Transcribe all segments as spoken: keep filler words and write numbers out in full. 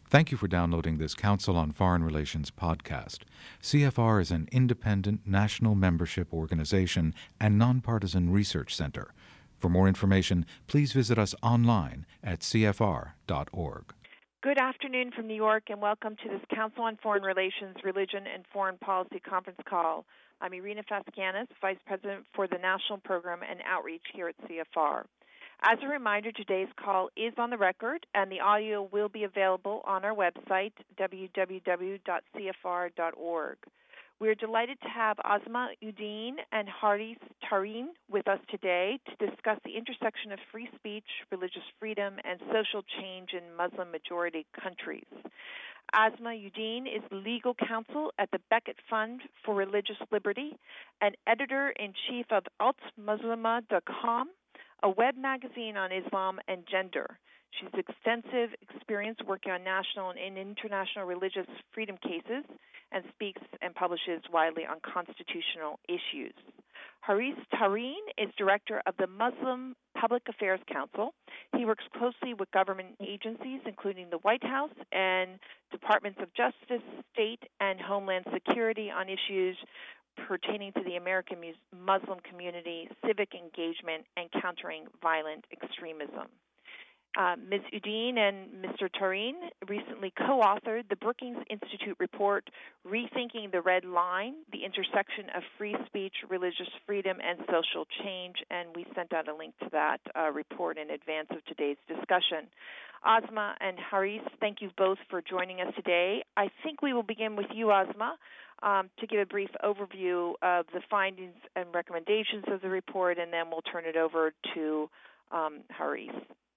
Thank you for downloading this Council on Foreign Relations podcast. C F R is an independent national membership organization and nonpartisan research center. For more information, please visit us online at c f r dot org. Good afternoon from New York, and welcome to this Council on Foreign Relations, Religion, and Foreign Policy conference call. I'm Irina Faskianis, Vice President for the National Program and Outreach here at C F R. As a reminder, today's call is on the record, and the audio will be available on our website, w w w dot c f r dot org. We're delighted to have Asma Uddin and Haris Tareen with us today to discuss the intersection of free speech, religious freedom, and social change in Muslim-majority countries. Asma Uddin is legal counsel at the Becket Fund for Religious Liberty and editor-in-chief of alt muslima dot com, a web magazine on Islam and gender. She has extensive experience working on national and international religious freedom cases and speaks and publishes widely on constitutional issues. Haris Tareen is director of the Muslim Public Affairs Council. He works closely with government agencies, including the White House and Departments of Justice, State, and Homeland Security on issues pertaining to the American Muslim community, civic engagement, and countering violent extremism. Uh, Miz Uddin and Mister Tareen recently co-authored the Brookings Institute report, Rethinking the Red Line, the Intersection of Free Speech, Religious Freedom, and Social Change, and we sent out a link to that uh, report in advance of today's discussion. Asma and Haris, thank you both for joining us today. I think we will begin with you, Asma, um, to give a brief overview of the findings and recommendations of the report, and then we'll turn it over to um, Haris.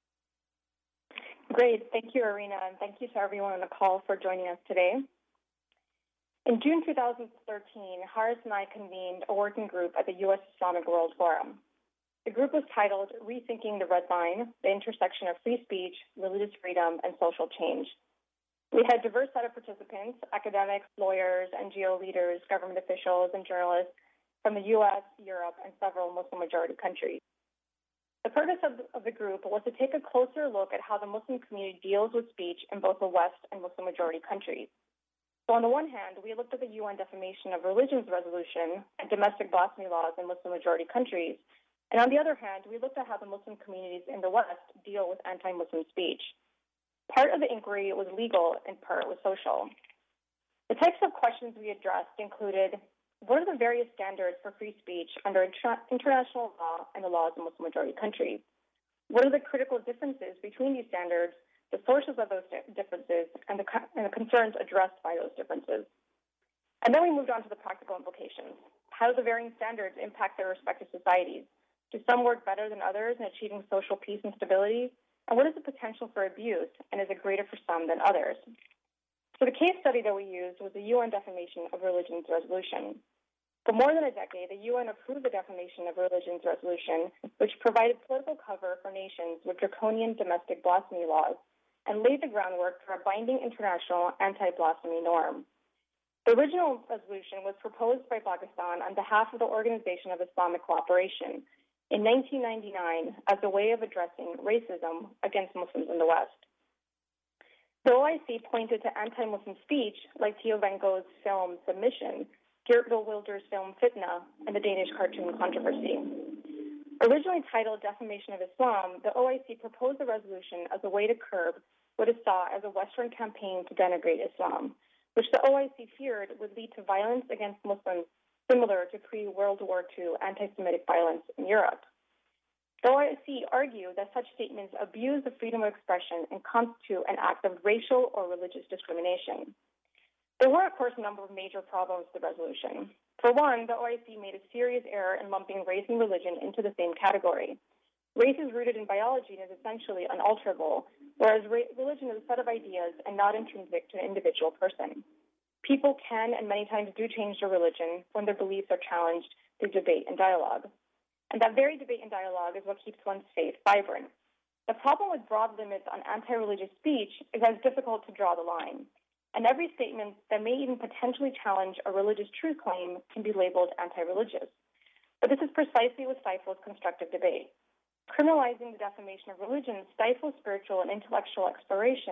Great. Thank you, Irina, and thank you to everyone on the call for joining us today. In June two thousand thirteen, Haris and I convened a working group at the U S Islamic World Forum. The group was titled Rethinking the Red Line, the Intersection of Free Speech, Religious Freedom, and Social Change. We had a diverse set of participants, academics, lawyers, N G O leaders, government officials, and journalists from the U S, Europe, and several Muslim-majority countries. The purpose of, of the group was to take a closer look at how the Muslim community deals with speech in both the West and Muslim-majority countries. So on the one hand, we looked at the U N Defamation of Religions Resolution and domestic blasphemy laws in Muslim-majority countries, and on the other hand, we looked at how the Muslim communities in the West deal with anti-Muslim speech. Part of the inquiry was legal and part was social. The types of questions we addressed included: what are the various standards for free speech under intra- international law and the laws of Muslim-majority countries? What are the critical differences between these standards, the sources of those differences, and the, co- and the concerns addressed by those differences? And then we moved on to the practical implications. How do the varying standards impact their respective societies? Do some work better than others in achieving social peace and stability? And what is the potential for abuse, and is it greater for some than others? So the case study that we used was the U N Defamation of Religions Resolution. For more than a decade, the U N approved the Defamation of Religions Resolution, which provided political cover for nations with draconian domestic blasphemy laws and laid the groundwork for a binding international anti-blasphemy norm. The original resolution was proposed by Pakistan on behalf of the Organization of Islamic Cooperation in nineteen ninety-nine as a way of addressing racism against Muslims in the West. The O I C pointed to anti-Muslim speech like Theo van Gogh's film Submission, Geert Wilders' film Fitna, and the Danish cartoon Controversy. Originally titled Defamation of Islam, the O I C proposed the resolution as a way to curb what it saw as a Western campaign to denigrate Islam, which the O I C feared would lead to violence against Muslims similar to pre-World War Two anti-Semitic violence in Europe. The O I C argued that such statements abuse the freedom of expression and constitute an act of racial or religious discrimination. There were, of course, a number of major problems with the resolution. For one, the O I C made a serious error in lumping race and religion into the same category. Race is rooted in biology and is essentially unalterable, whereas ra- religion is a set of ideas and not intrinsic to an individual person. People can and many times do change their religion when their beliefs are challenged through debate and dialogue. And that very debate and dialogue is what keeps one's faith vibrant. The problem with broad limits on anti-religious speech is that it's difficult to draw the line. And every statement that may even potentially challenge a religious truth claim can be labeled anti-religious. But this is precisely what stifles constructive debate. Criminalizing the defamation of religion stifles spiritual and intellectual exploration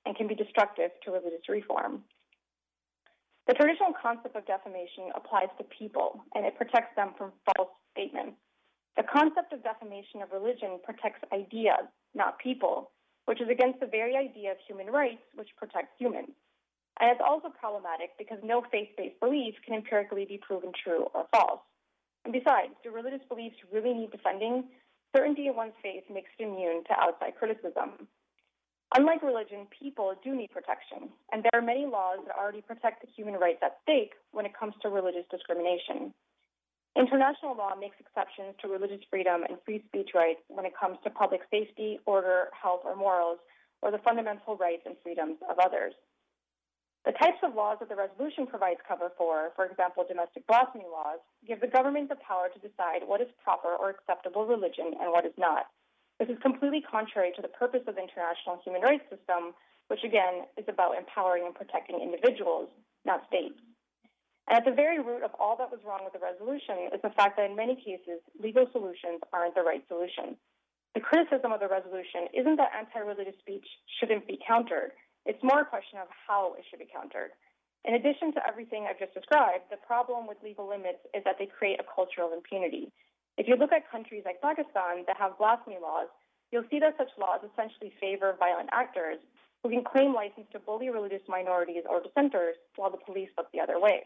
and can be destructive to religious reform. The traditional concept of defamation applies to people, and it protects them from false statements. The concept of defamation of religion protects ideas, not people, which is against the very idea of human rights, which protects humans. And it's also problematic because no faith-based belief can empirically be proven true or false. And besides, do religious beliefs really need defending? Certainty in one's faith makes it immune to outside criticism. Unlike religion, people do need protection, and there are many laws that already protect the human rights at stake when it comes to religious discrimination. International law makes exceptions to religious freedom and free speech rights when it comes to public safety, order, health, or morals, or the fundamental rights and freedoms of others. The types of laws that the resolution provides cover for, for example, domestic blasphemy laws, give the government the power to decide what is proper or acceptable religion and what is not. This is completely contrary to the purpose of the international human rights system, which again is about empowering and protecting individuals, not states. And at the very root of all that was wrong with the resolution is the fact that in many cases, legal solutions aren't the right solution. The criticism of the resolution isn't that anti-religious speech shouldn't be countered. It's more a question of how it should be countered. In addition to everything I've just described, the problem with legal limits is that they create a culture of impunity. If you look at countries like Pakistan that have blasphemy laws, you'll see that such laws essentially favor violent actors who can claim license to bully religious minorities or dissenters while the police look the other way.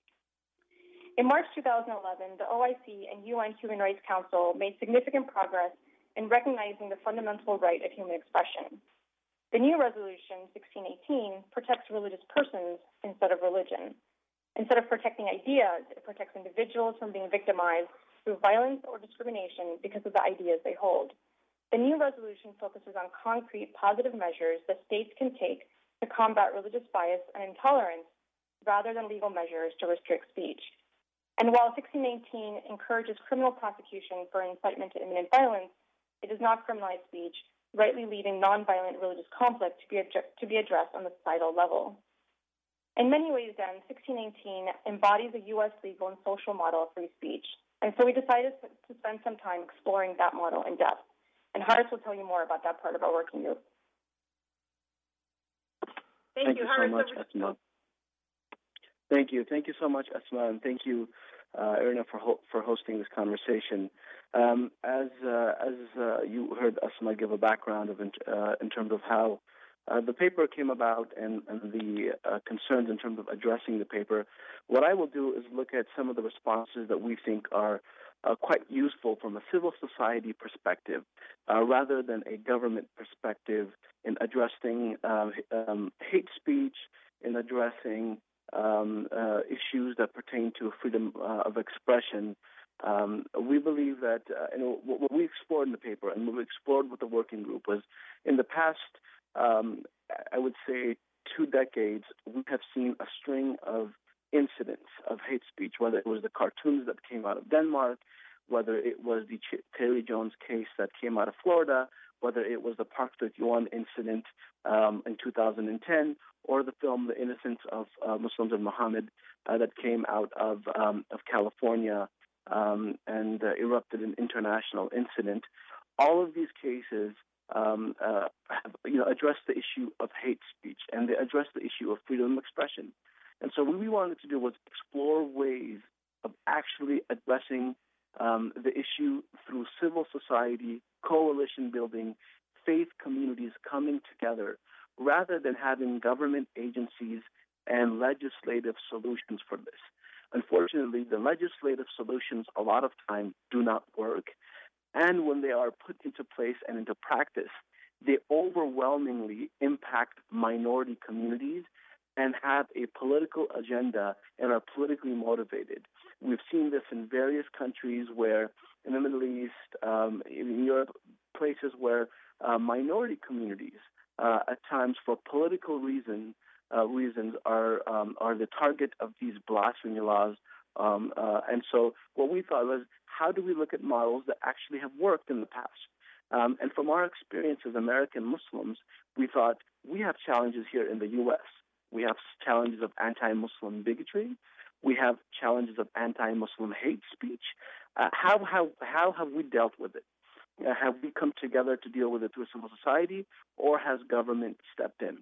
In March two thousand eleven, the O I C and U N Human Rights Council made significant progress in recognizing the fundamental right of human expression. The new resolution, sixteen eighteen, protects religious persons instead of religion. Instead of protecting ideas, it protects individuals from being victimized through violence or discrimination because of the ideas they hold. The new resolution focuses on concrete positive measures that states can take to combat religious bias and intolerance rather than legal measures to restrict speech. And while sixteen eighteen encourages criminal prosecution for incitement to imminent violence, it does not criminalize speech, rightly leading nonviolent religious conflict to be, ad- to be addressed on the societal level. In many ways, then, sixteen eighteen embodies a U S legal and social model of free speech. And so we decided to spend some time exploring that model in depth. And Haris will tell you more about that part of our working group. Thank, Thank you, you so much, Asma. Thank you. Thank you so much, Asma, and thank you, uh, Irina, for ho- for hosting this conversation. Um, as uh, as uh, you heard Asma give a background of in, uh, in terms of how uh, the paper came about and, and the uh, concerns in terms of addressing the paper, what I will do is look at some of the responses that we think are uh, quite useful from a civil society perspective, uh, rather than a government perspective in addressing uh, um, hate speech, in addressing um, uh, issues that pertain to freedom uh, of expression. Um, we believe that uh, you know, what, what we explored in the paper and what we explored with the working group was in the past, um, I would say, two decades, we have seen a string of incidents of hate speech, whether it was the cartoons that came out of Denmark, whether it was the Ch- Terry Jones case that came out of Florida, whether it was the Park thirty-one incident um, in two thousand ten, or the film The Innocence of uh, Muslims and Muhammad uh, that came out of um, of California um, and uh, erupted an international incident. All of these cases um, uh, have, you know, address the issue of hate speech, and they address the issue of freedom of expression. And so what we wanted to do was explore ways of actually addressing um, the issue through civil society, coalition building, faith communities coming together, rather than having government agencies and legislative solutions for this. Unfortunately, the legislative solutions a lot of time do not work. And when they are put into place and into practice, they overwhelmingly impact minority communities and have a political agenda and are politically motivated. We've seen this in various countries where, in the Middle East, um, in Europe, places where uh, minority communities, uh, at times for political reason, uh, reasons, are um, are the target of these blasphemy laws. Um, uh, and so what we thought was, how do we look at models that actually have worked in the past? Um, and from our experience as American Muslims, we thought we have challenges here in the U S. We have challenges of anti-Muslim bigotry. We have challenges of anti-Muslim hate speech. Uh, how, how, how have we dealt with it? Uh, have we come together to deal with it through civil society, or has government stepped in?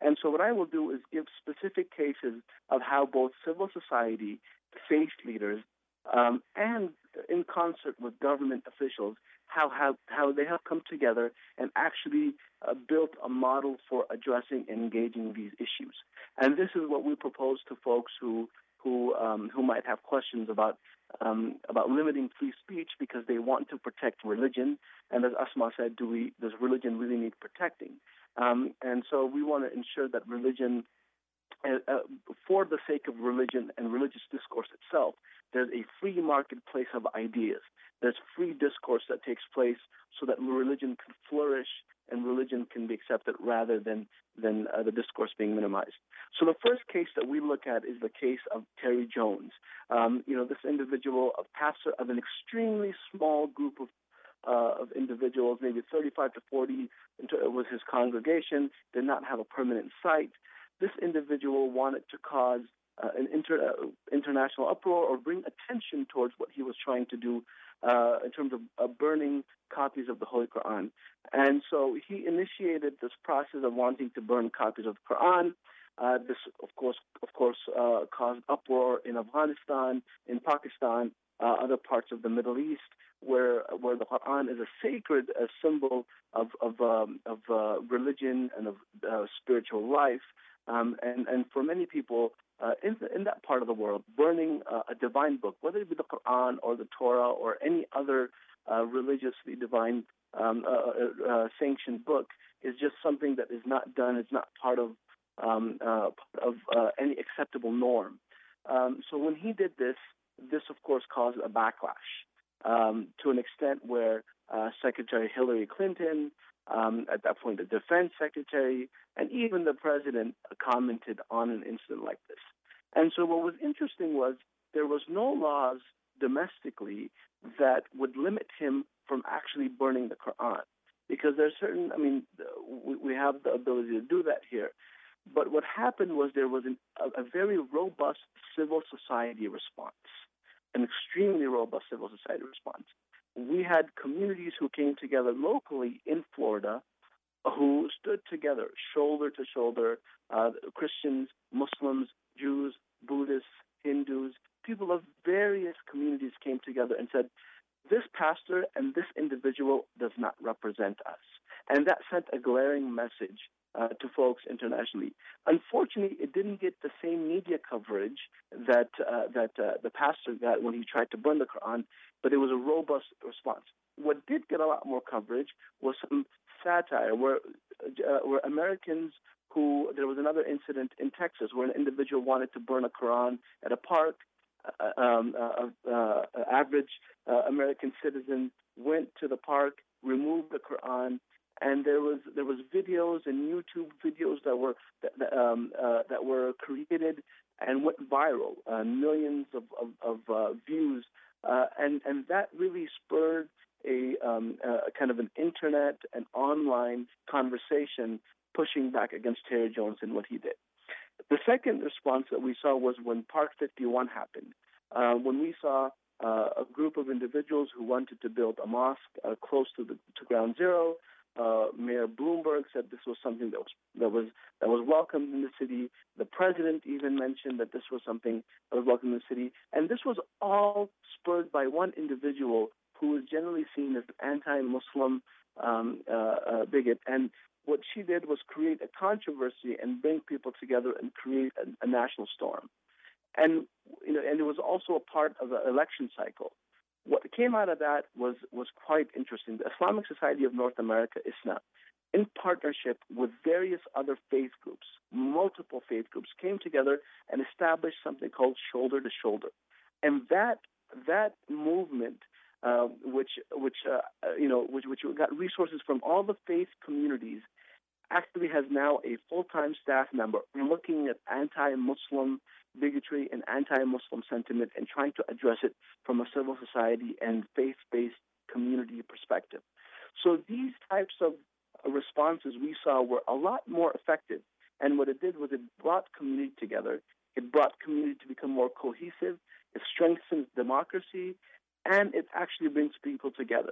And so what I will do is give specific cases of how both civil society, faith leaders, um, and in concert with government officials, how, how, how they have come together and actually uh, built a model for addressing and engaging these issues. And this is what we propose to folks who who um, who might have questions about um, about limiting free speech because they want to protect religion. And as Asma said, do we does religion really need protecting? Um, and so we want to ensure that religion, uh, uh, for the sake of religion and religious discourse itself, there's a free marketplace of ideas. There's free discourse that takes place so that religion can flourish and religion can be accepted rather than, than uh, the discourse being minimized. So the first case that we look at is the case of Terry Jones. Um, you know, this individual, a pastor of an extremely small group of Uh, of individuals, maybe thirty-five to forty, was his congregation, did not have a permanent site. This individual wanted to cause uh, an inter, uh, international uproar or bring attention towards what he was trying to do uh, in terms of uh, burning copies of the Holy Quran. And so he initiated this process of wanting to burn copies of the Quran. Uh, this, of course, of course, uh, caused uproar in Afghanistan, in Pakistan, uh, other parts of the Middle East, where where the Quran is a sacred uh, symbol of of, um, of uh, religion and of uh, spiritual life, um, and and for many people uh, in the, in that part of the world, burning uh, a divine book, whether it be the Quran or the Torah or any other uh, religiously divine um, uh, uh, sanctioned book, is just something that is not done. It's not part of um, uh, part of uh, any acceptable norm. Um, so when he did this, this of course caused a backlash. Um, to an extent where uh, Secretary Hillary Clinton, um, at that point the defense secretary, and even the president commented on an incident like this. And so what was interesting was there was no laws domestically that would limit him from actually burning the Quran. Because there's certain, I mean, we, we have the ability to do that here. But what happened was there was an, a, a very robust civil society response. An extremely robust civil society response. We had communities who came together locally in Florida who stood together shoulder to shoulder, uh, Christians, Muslims, Jews, Buddhists, Hindus, people of various communities came together and said, this pastor and this individual does not represent us. And that sent a glaring message Uh, to folks internationally. Unfortunately, it didn't get the same media coverage that uh, that uh, the pastor got when he tried to burn the Quran, but it was a robust response. What did get a lot more coverage was some satire, where uh, where Americans who there was another incident in Texas where an individual wanted to burn a Quran at a park. Uh, um, uh, uh, average uh, American citizen went to the park, removed the Quran. And there was there was videos and YouTube videos that were that, um, uh, that were created and went viral, uh, millions of of, of uh, views, uh, and and that really spurred a, um, a kind of an internet and online conversation pushing back against Terry Jones and what he did. The second response that we saw was when Park fifty-one happened, uh, when we saw uh, a group of individuals who wanted to build a mosque uh, close to the to Ground Zero. Uh, Mayor Bloomberg said this was something that was that was that was welcomed in the city. The president even mentioned that this was something that was welcomed in the city, and this was all spurred by one individual who is generally seen as an anti-Muslim um, uh, uh, bigot. And what she did was create a controversy and bring people together and create a, a national storm. And you know, and it was also a part of the election cycle. What came out of that was, was quite interesting. The Islamic Society of North America, ISNA, in partnership with various other faith groups, multiple faith groups, came together and established something called Shoulder to Shoulder. And that that movement, uh, which which uh, you know which which got resources from all the faith communities, actually has now a full-time staff member looking at anti-Muslim bigotry and anti-Muslim sentiment and trying to address it from a civil society and faith-based community perspective. So these types of responses we saw were a lot more effective. And what it did was it brought community together. It brought community to become more cohesive. It strengthens democracy, and it actually brings people together.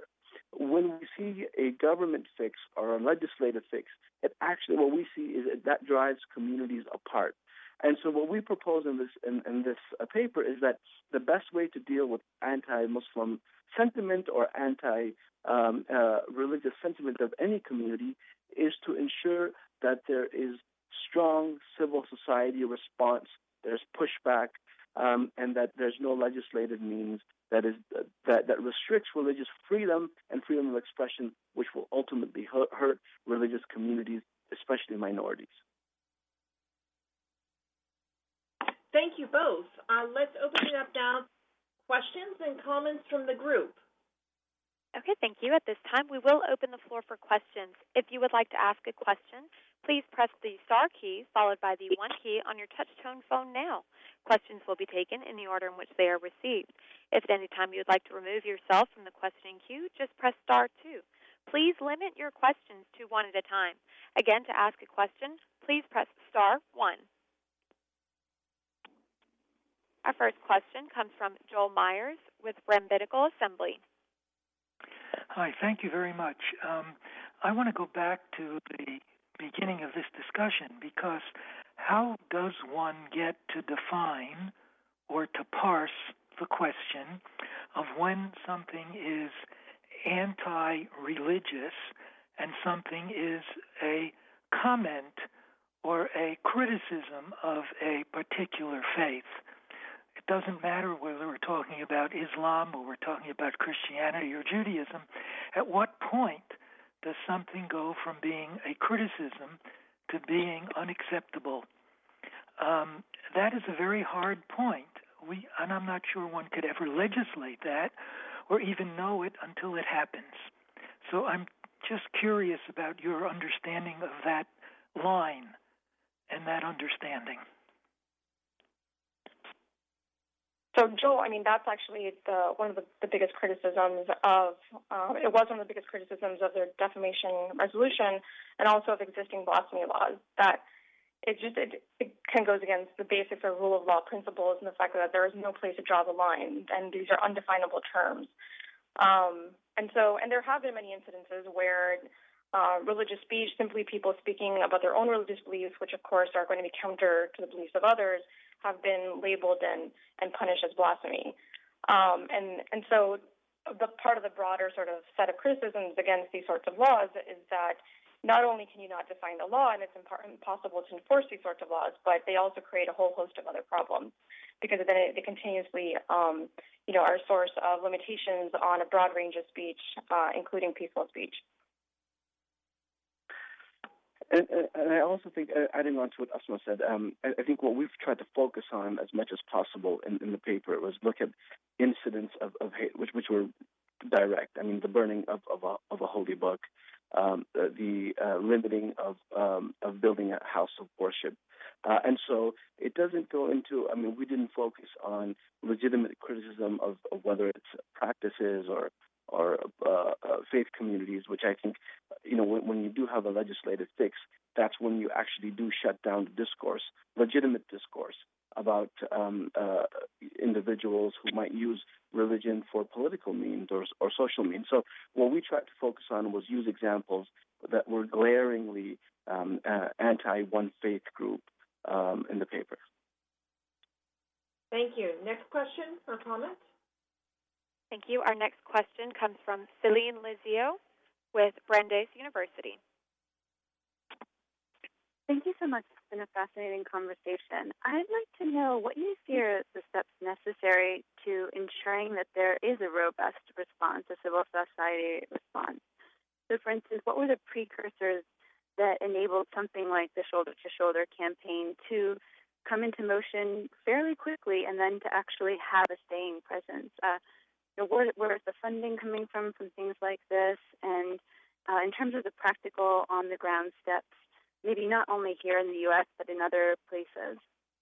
when we see a government fix or a legislative fix, it actually, what we see is that, that drives communities apart. And so what we propose in this in, in this uh, paper is that the best way to deal with anti-Muslim sentiment or anti-religious um, uh, sentiment of any community is to ensure that there is strong civil society response, there's pushback, um, and that there's no legislative means that is uh, that, that restricts religious freedom and freedom of expression, which will ultimately hurt, hurt religious communities, especially minorities. Thank you both. Uh, let's open it up now. Questions and comments from the group. Okay, thank you. At this time, we will open the floor for questions. If you would like to ask a question, please press the star key followed by the one key on your touch-tone phone now. Questions will be taken in the order in which they are received. If at any time you would like to remove yourself from the questioning queue, just press star two. Please limit your questions to one at a time. Again, to ask a question, please press star one. Our first question comes from Joel Myers with Rabbinical Assembly. Hi, thank you very much. Um, I want to go back to the beginning of this discussion because how does one get to define or to parse the question of when something is anti-religious and something is a comment or a criticism of a particular faith? It doesn't matter whether we're talking about Islam or we're talking about Christianity or Judaism. At what point does something go from being a criticism to being unacceptable? Um, that is a very hard point. We, and I'm not sure one could ever legislate that or even know it until it happens. So I'm just curious about your understanding of that line and that understanding. So, Joel, I mean, that's actually the, one of the, the biggest criticisms of, um, it was one of the biggest criticisms of their defamation resolution and also of existing blasphemy laws, that it just, it, it kind of goes against the basics of rule of law principles and the fact that there is no place to draw the line, and these are undefinable terms. Um, and so, and there have been many incidences where uh, religious speech, simply people speaking about their own religious beliefs, which of course are going to be counter to the beliefs of others, have been labeled and, and punished as blasphemy. Um, and, and so the part of the broader sort of set of criticisms against these sorts of laws is that not only can you not define the law and it's impossible to enforce these sorts of laws, but they also create a whole host of other problems because then it, they continuously um, you know, are a source of limitations on a broad range of speech, uh, including peaceful speech. And, and I also think, uh, adding on to what Asma said, um, I, I think what we've tried to focus on as much as possible in, in the paper was look at incidents of, of hate, which which were direct. I mean, the burning of, of, a, of a holy book, um, the uh, limiting of um, of building a house of worship. Uh, and so it doesn't go into, I mean, we didn't focus on legitimate criticism of, of whether it's practices or or uh, uh, faith communities, which I think, you know, when, when you do have a legislative fix, that's when you actually do shut down the discourse, legitimate discourse about um, uh, individuals who might use religion for political means or, or social means. So what we tried to focus on was use examples that were glaringly um, uh, anti-one faith group um, in the paper. Thank you. Next question or comment? Thank you. Our next question comes from Celine Lizio with Brandeis University. Thank you so much. It's been a fascinating conversation. I'd like to know what you see are the steps necessary to ensuring that there is a robust response, a civil society response. So, for instance, what were the precursors that enabled something like the Shoulder to Shoulder campaign to come into motion fairly quickly and then to actually have a staying presence? Uh, You know, where, where is the funding coming from from things like this? And uh, in terms of the practical on-the-ground steps, maybe not only here in the U S, but in other places?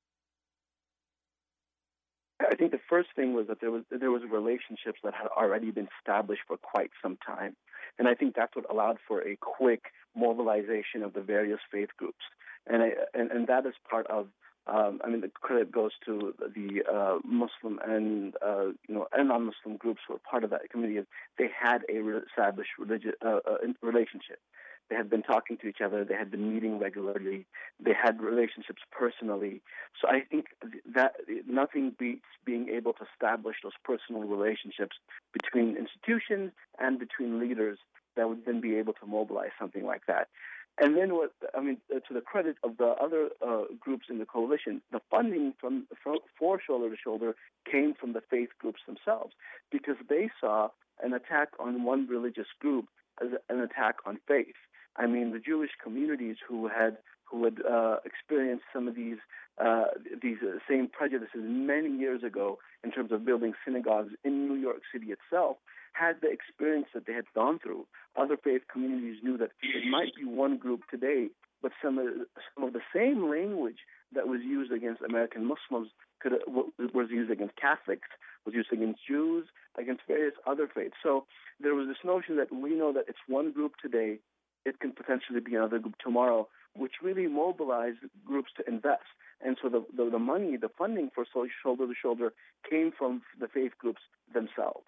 I think the first thing was that there was there was relationships that had already been established for quite some time. And I think that's what allowed for a quick mobilization of the various faith groups. And I, and, and that is part of Um, I mean, the credit goes to the uh, Muslim and uh, you know and non-Muslim groups who were part of that community. They had a re- established religious uh, uh, relationship. They had been talking to each other. They had been meeting regularly. They had relationships personally. So I think that nothing beats being able to establish those personal relationships between institutions and between leaders that would then be able to mobilize something like that. And then, what I mean, uh, to the credit of the other uh, groups in the coalition, the funding from, from for Shoulder to Shoulder came from the faith groups themselves, because they saw an attack on one religious group as an attack on faith. I mean, the Jewish communities who had who had uh, experienced some of these uh, these uh, same prejudices many years ago in terms of building synagogues in New York City itself had the experience that they had gone through. Other faith communities knew that it might be one group today, but some of, some of the same language that was used against American Muslims could was used against Catholics, was used against Jews, against various other faiths. So there was this notion that we know that it's one group today, it can potentially be another group tomorrow, which really mobilized groups to invest. And so the, the, the money, the funding for Shoulder to Shoulder came from the faith groups themselves.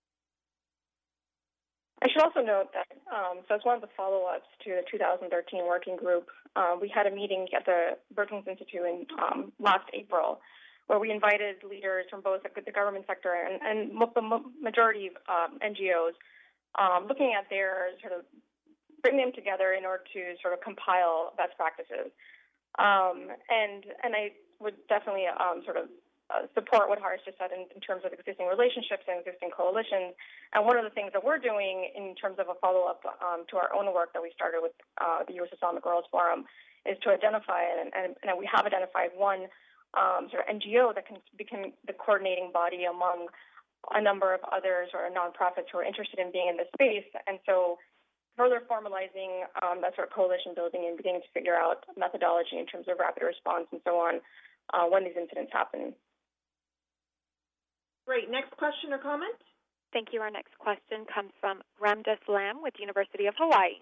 I should also note that, um, so as one of the follow-ups to the two thousand thirteen working group, um, we had a meeting at the Brookings Institute in um, last April, where we invited leaders from both the government sector and, and the majority of um, N G Os, um, looking at their sort of bring them together in order to sort of compile best practices. Um, and and I would definitely um, sort of uh, support what Haris just said in, in terms of existing relationships and existing coalitions. And one of the things that we're doing in terms of a follow-up um, to our own work that we started with uh, the U S Islamic World Forum is to identify, and, and, and we have identified one um, sort of N G O that can become the coordinating body among a number of others or nonprofits who are interested in being in this space. And so further formalizing um, that sort of coalition building and beginning to figure out methodology in terms of rapid response and so on uh, when these incidents happen. Great. Next question or comment? Thank you. Our next question comes from Ramdas Lam with University of Hawaii.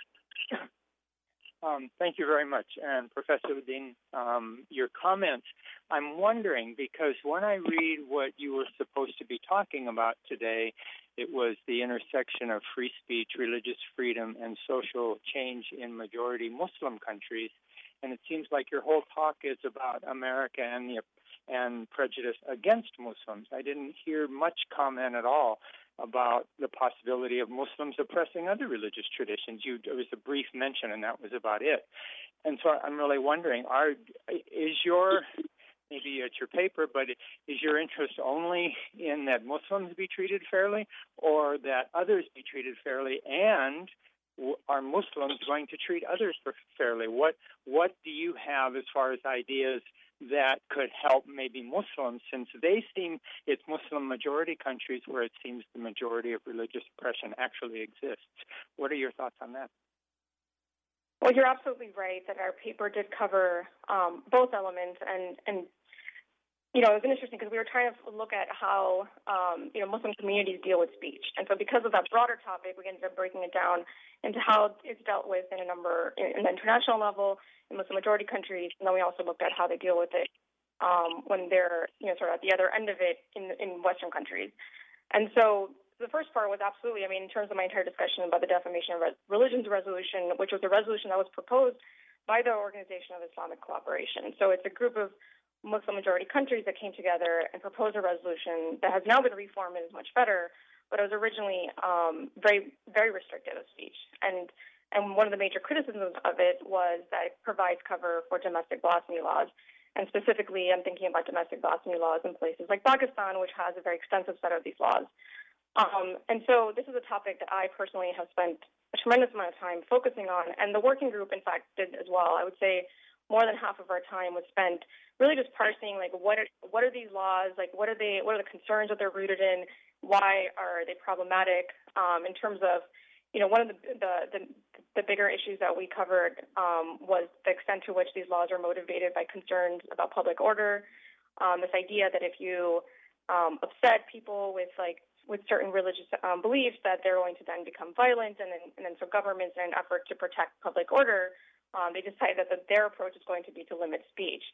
Um, thank you very much. And Professor Uddin, um, your comments, I'm wondering, because when I read what you were supposed to be talking about today, it was the intersection of free speech, religious freedom, and social change in majority Muslim countries. And it seems like your whole talk is about America and the and prejudice against Muslims. I didn't hear much comment at all about the possibility of Muslims oppressing other religious traditions. You, there was a brief mention, and that was about it. And so I'm really wondering, are is your, maybe it's your paper, but is your interest only in that Muslims be treated fairly, or that others be treated fairly, and are Muslims going to treat others fairly? What what do you have as far as ideas that could help maybe Muslims, since they seem, it's Muslim majority countries where it seems the majority of religious oppression actually exists. What are your thoughts on that? Well, you're absolutely right that our paper did cover um, both elements, and, and you know, it was interesting because we were trying to look at how, um, you know, Muslim communities deal with speech. And so because of that broader topic, we ended up breaking it down into how it's dealt with in a number, in, in the international level, in Muslim majority countries. And then we also looked at how they deal with it um, when they're, you know, sort of at the other end of it in, in Western countries. And so the first part was absolutely, I mean, in terms of my entire discussion about the Defamation of Religions resolution, which was a resolution that was proposed by the Organization of Islamic Cooperation. So it's a group of Muslim majority countries that came together and proposed a resolution that has now been reformed and is much better, but it was originally um, very, very restrictive of speech. And and one of the major criticisms of it was that it provides cover for domestic blasphemy laws. And specifically, I'm thinking about domestic blasphemy laws in places like Pakistan, which has a very extensive set of these laws. Um, and so this is a topic that I personally have spent a tremendous amount of time focusing on, and the working group, in fact, did as well. I would say more than half of our time was spent really just parsing, like, what are, what are these laws, like, what are they, what are the concerns that they're rooted in, why are they problematic, um, in terms of, you know, one of the, the, the, the bigger issues that we covered um, was the extent to which these laws are motivated by concerns about public order, um, this idea that if you um, upset people with, like, with certain religious um, beliefs, that they're going to then become violent, and then, and then so governments, in an effort to protect public order, um, they decide that the, their approach is going to be to limit speech.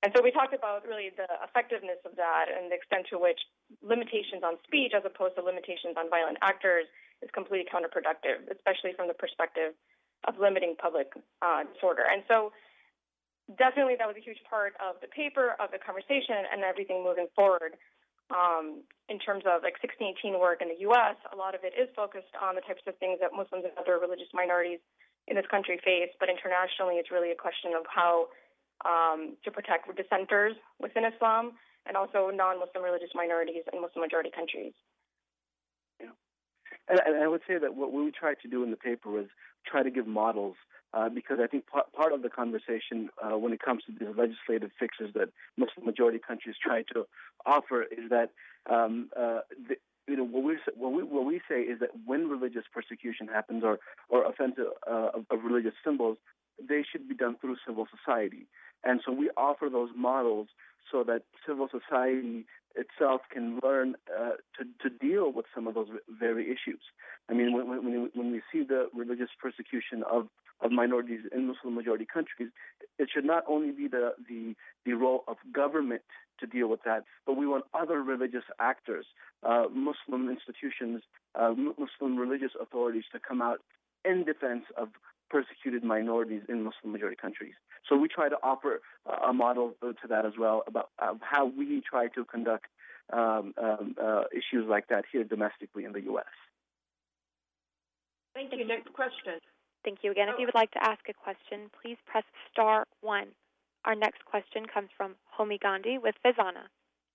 And so we talked about really the effectiveness of that and the extent to which limitations on speech as opposed to limitations on violent actors is completely counterproductive, especially from the perspective of limiting public uh, disorder. And so definitely that was a huge part of the paper, of the conversation, and everything moving forward. Um, in terms of like sixteen eighteen work in the U S, a lot of it is focused on the types of things that Muslims and other religious minorities in this country face, but internationally it's really a question of how um, to protect dissenters within Islam and also non-Muslim religious minorities in Muslim-majority countries. Yeah. And, and I would say that what we tried to do in the paper was try to give models uh, because I think part, part of the conversation uh, when it comes to the legislative fixes that Muslim-majority countries try to offer is that um, uh, the, you know, what we, what we what we say is that when religious persecution happens or or offense uh, of, of religious symbols, they should be done through civil society. And so we offer those models so that civil society itself can learn uh, to, to deal with some of those very issues. I mean, when, when, when we see the religious persecution of, of minorities in Muslim-majority countries, it should not only be the, the, the role of government to deal with that, but we want other religious actors, uh, Muslim institutions, uh, Muslim religious authorities to come out in defense of persecuted minorities in Muslim-majority countries. So we try to offer uh, a model to that as well about uh, how we try to conduct um, um, uh, issues like that here domestically in the U S. Thank you. Next question. Thank you again. If you would like to ask a question, please press star one. Our next question comes from Homi Gandhi with Vizana.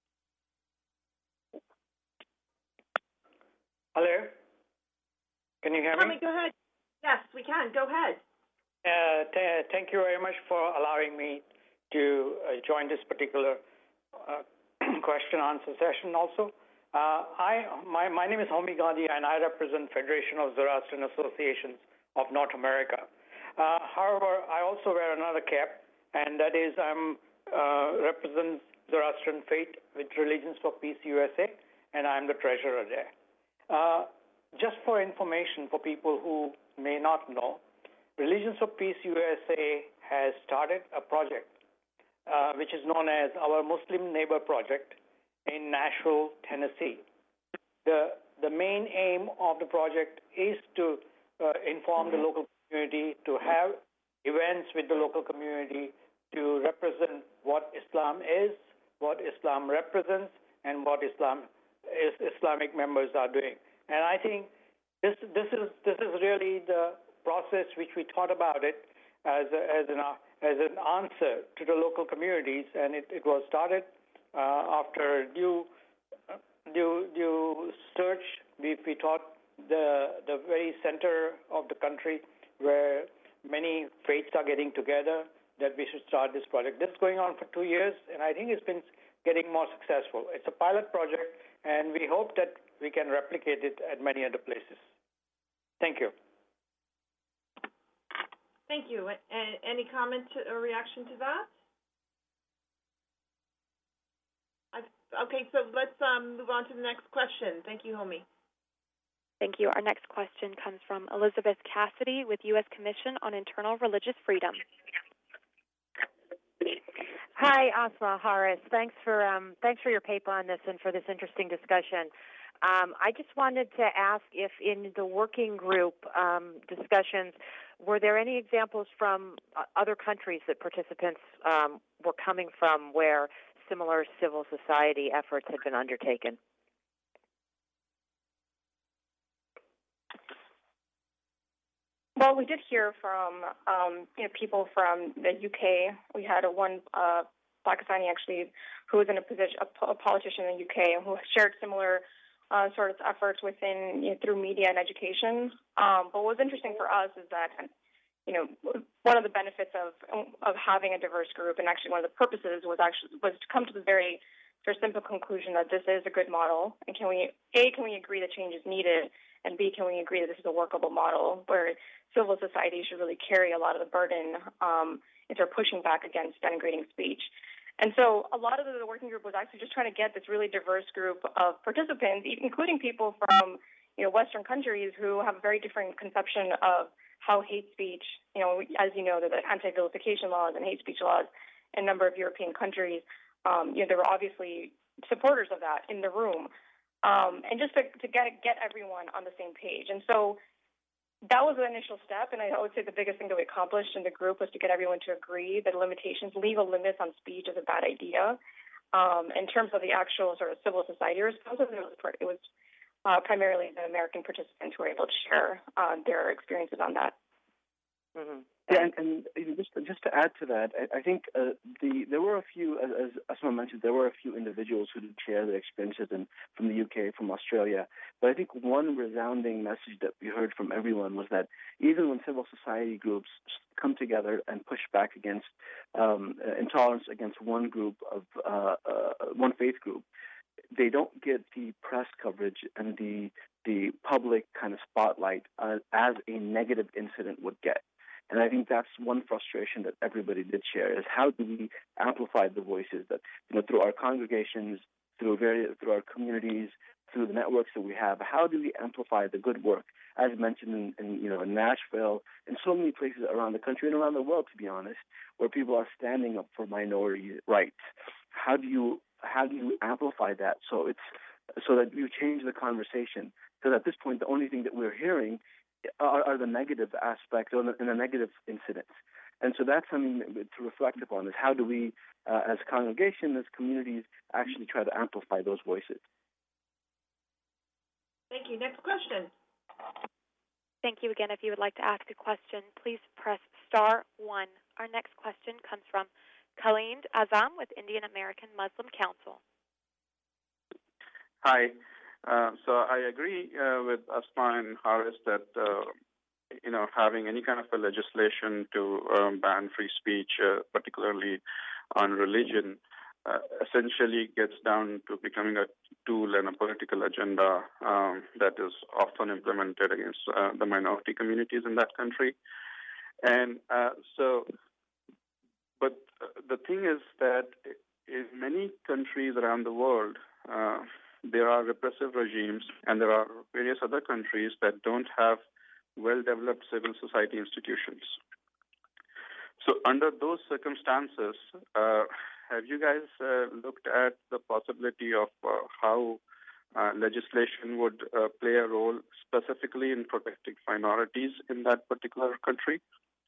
Hello? Can you hear me? Homi, go ahead. Yes, we can. Go ahead. Uh, th- thank you very much for allowing me to uh, join this particular uh, question-answer session also. Uh, I, my, my name is Homi Gandhi, and I represent Federation of Zoroastrian Associations of North America. Uh, however, I also wear another cap, and that is I'm uh, represent Zoroastrian Faith with Religions for Peace U S A, and I'm the treasurer there. Uh, just for information for people who may not know, Religions for Peace U S A has started a project uh, which is known as our Muslim Neighbor Project in Nashville, Tennessee. The, the main aim of the project is to uh, inform the local community, to have events with the local community, to represent what Islam is, what Islam represents, and what Islam is, Islamic members are doing. And I think this this is this is really the process which we thought about it as a, as an as an answer to the local communities, and it, it was started uh, after due due due search. We we thought the the very center of the country where many faiths are getting together, that we should start this project. This is going on for two years, and I think it's been getting more successful. It's a pilot project, and we hope that we can replicate it at many other places. Thank you. Thank you. And any comment to, or reaction to that? I've, okay, so let's um, move on to the next question. Thank you, Homi. Thank you. Our next question comes from Elizabeth Cassidy with U S Commission on Internal Religious Freedom. Hi, Asma Haris. Thanks for um, thanks for your paper on this and for this interesting discussion. Um, I just wanted to ask if in the working group um, discussions, were there any examples from other countries that participants um, were coming from where similar civil society efforts had been undertaken? Well, we did hear from um, you know, people from the U K. We had a one uh, Pakistani actually who was in a position, a, a politician in the U K, who shared similar uh, sort of efforts within you know, through media and education. Um, but what was interesting for us is that you know one of the benefits of of having a diverse group, and actually one of the purposes was actually was to come to the very very simple conclusion that this is a good model, and can we a can we agree that change is needed, and B, can we agree that this is a workable model where civil society should really carry a lot of the burden um, if they're pushing back against denigrating speech. And so a lot of the working group was actually just trying to get this really diverse group of participants, including people from you know Western countries who have a very different conception of how hate speech, you know, as you know, the anti-vilification laws and hate speech laws, in a number of European countries, um, you know, there were obviously supporters of that in the room, um, and just to, to get get everyone on the same page. And so that was the initial step, and I would say the biggest thing that we accomplished in the group was to get everyone to agree that limitations, legal limits on speech is a bad idea. Um, in terms of the actual sort of civil society responses, it was, it was uh, primarily the American participants who were able to share uh, their experiences on that. Mm-hmm. Yeah, and, and you know, just just to add to that, I, I think uh, the there were a few, as, as Asma mentioned, there were a few individuals who did share their experiences in, from the U K, from Australia. But I think one resounding message that we heard from everyone was that even when civil society groups come together and push back against um, intolerance against one group of uh, uh, one faith group, they don't get the press coverage and the the public kind of spotlight uh, as a negative incident would get. And I think that's one frustration that everybody did share, is how do we amplify the voices that, you know, through our congregations, through various, through our communities, through the networks that we have, how do we amplify the good work, as mentioned in, in you know, in Nashville, in so many places around the country and around the world, to be honest, where people are standing up for minority rights. How do you how do you amplify that so it's so that you change the conversation? Because at this point, the only thing that we're hearing Are, are the negative aspects or the, and the negative incidents. And so that's something to reflect upon, is how do we, uh, as a congregation, as communities, actually try to amplify those voices. Thank you. Next question. Thank you again. If you would like to ask a question, please press star one. Our next question comes from Khalid Azam with Indian American Muslim Council. Hi. Uh, so I agree uh, with Asma and Haris that uh, you know having any kind of a legislation to um, ban free speech, uh, particularly on religion, uh, essentially gets down to becoming a tool and a political agenda um, that is often implemented against uh, the minority communities in that country. And uh, so, but the thing is that in many countries around the world, uh, there are repressive regimes, and there are various other countries that don't have well-developed civil society institutions. So under those circumstances, uh, have you guys uh, looked at the possibility of uh, how uh, legislation would uh, play a role specifically in protecting minorities in that particular country?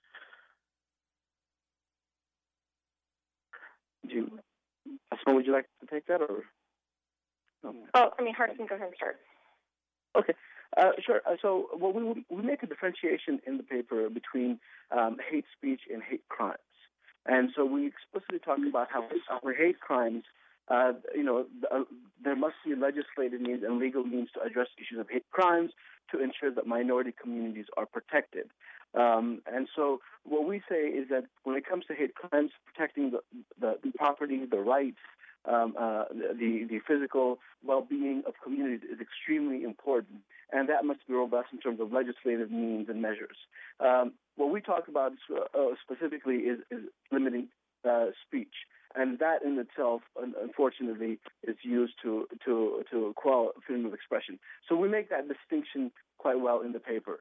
Do you, Asma, would you like to take that, or? Oh, I mean, Hart can go ahead and start. Okay, uh, sure. Uh, so, well, we we make a differentiation in the paper between um, hate speech and hate crimes, and so we explicitly talk about how for hate crimes, uh, you know, uh, there must be legislative means and legal means to address issues of hate crimes to ensure that minority communities are protected. Um, and so, what we say is that when it comes to hate crimes, protecting the the, the property, the rights. Um, uh, the the physical well-being of communities is extremely important, and that must be robust in terms of legislative means and measures. Um, what we talk about uh, specifically is, is limiting uh, speech, and that in itself, unfortunately, is used to to to quell freedom of expression. So we make that distinction quite well in the paper.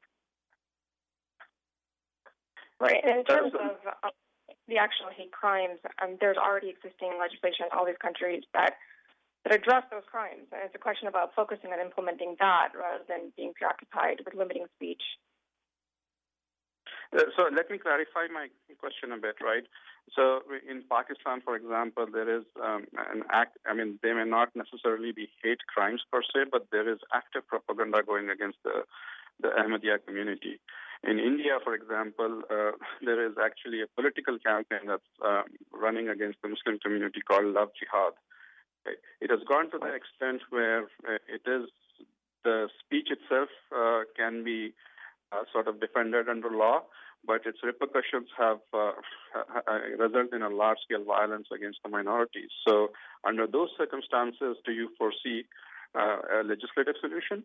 Right, and in terms of uh, the actual hate crimes, um, there's already existing legislation in all these countries that that address those crimes. And it's a question about focusing on implementing that rather than being preoccupied with limiting speech. Uh, so let me clarify my question a bit, right? So in Pakistan, for example, there is um, an act, I mean, they may not necessarily be hate crimes per se, but there is active propaganda going against the, the Ahmadiyya community. In India, for example, uh, there is actually a political campaign that's uh, running against the Muslim community called Love Jihad. It has gone to the extent where uh, it is the speech itself uh, can be uh, sort of defended under law, but its repercussions have uh, resulted in a large-scale violence against the minorities. So under those circumstances, do you foresee uh, a legislative solution?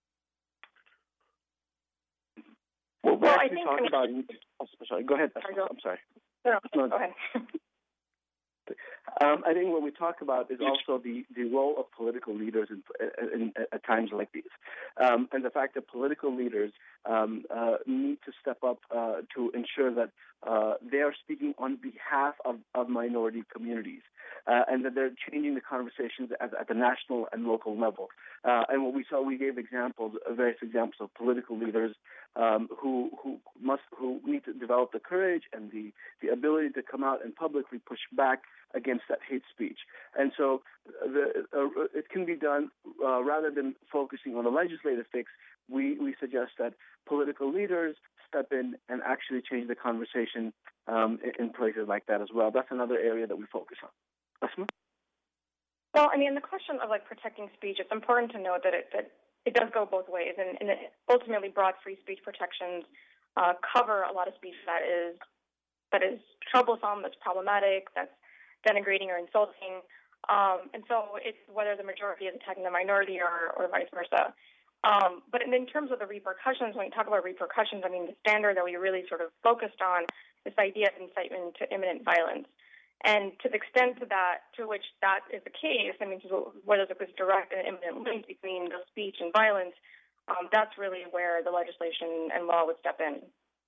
Well, we well, actually I think, talk I mean, about... Oh, sorry, go ahead. Sorry, go. I'm sorry. No, no, go ahead. Um, I think what we talk about is also the, the role of political leaders in, in, in, at times like these, um, and the fact that political leaders um, uh, need to step up uh, to ensure that uh, they are speaking on behalf of, of minority communities, uh, and that they're changing the conversations at, at the national and local level. Uh, and what we saw, we gave examples, various examples of political leaders um, who who must who need to develop the courage and the, the ability to come out and publicly push back against that hate speech. And so the, uh, it can be done uh, rather than focusing on the legislative fix. We, we suggest that political leaders step in and actually change the conversation um, in, in places like that as well. That's another area that we focus on. Asma? Well, I mean, the question of like protecting speech, it's important to note that it that it does go both ways, and, and ultimately, broad free speech protections uh, cover a lot of speech that is that is troublesome, that's problematic, that's denigrating or insulting, um, and so it's whether the majority is attacking the minority or, or vice versa. Um, but in, in terms of the repercussions, when we talk about repercussions, I mean, the standard that we really sort of focused on this idea of incitement to imminent violence. And to the extent to that, to which that is the case, I mean, whether there's a direct and imminent link between the speech and violence, um, that's really where the legislation and law would step in.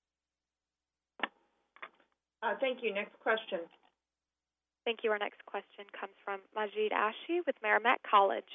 Uh, thank you. Next question. Thank you. Our next question comes from Majid Ashi with Merrimack College.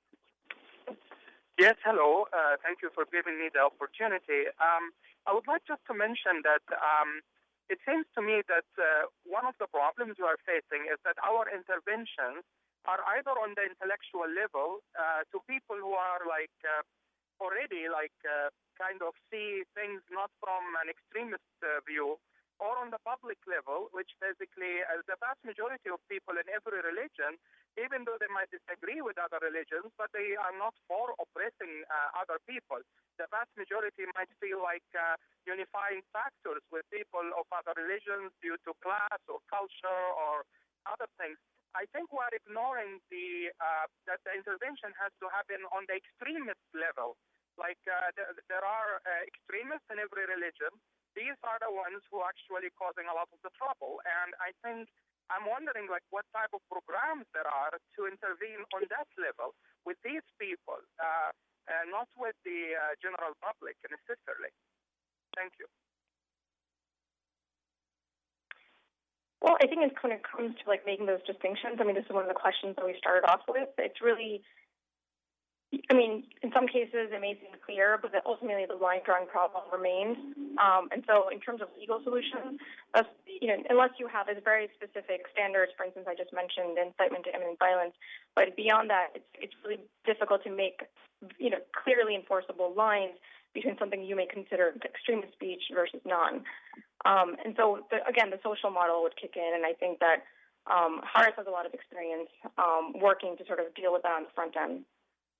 Yes, hello. Uh, thank you for giving me the opportunity. Um, I would like just to mention that um, it seems to me that uh, one of the problems we are facing is that our interventions are either on the intellectual level uh, to people who are like uh, already like uh, kind of see things not from an extremist uh, view, or on the public level, which basically uh, the vast majority of people in every religion, even though they might disagree with other religions, but they are not for oppressing uh, other people. The vast majority might feel like uh, unifying factors with people of other religions due to class or culture or other things. I think we're ignoring the uh, that the intervention has to happen on the extremist level. Like uh, there, there are uh, extremists in every religion. These are the ones who are actually causing a lot of the trouble. And I think I'm wondering like what type of programs there are to intervene on that level with these people, uh, and not with the uh, general public necessarily. Thank you. Well, I think it's when it comes to like making those distinctions, I mean, this is one of the questions that we started off with. It's really, I mean, in some cases it may seem clear, but that ultimately the line drawing problem remains. Um, and so in terms of legal solutions, uh, you know, unless you have this very specific standards, for instance, I just mentioned incitement to imminent violence, but beyond that, it's it's really difficult to make, you know, clearly enforceable lines between something you may consider extremist speech versus non. Um, and so, the, again, the social model would kick in, and I think that um, Haris has a lot of experience um, working to sort of deal with that on the front end.